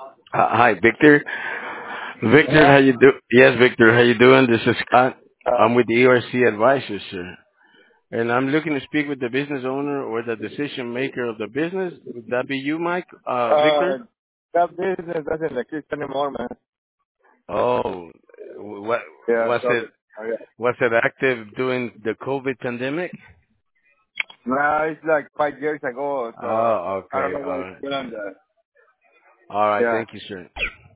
Hi, Victor. Victor, Yeah. how you do? Yes, Victor, how you doing? This is Scott. Uh, I'm with the ERC Advisors, sir, and I'm looking to speak with the business owner or the decision maker of the business. Would that be you, Mike? uh, Victor? that business doesn't exist anymore, man. Oh, what Yeah, was it? sorry. Yeah. Was it active during the COVID pandemic? No, it's like 5 years ago, so Oh, I don't okay. know what is going on there. All right. Yeah. Thank you, sir.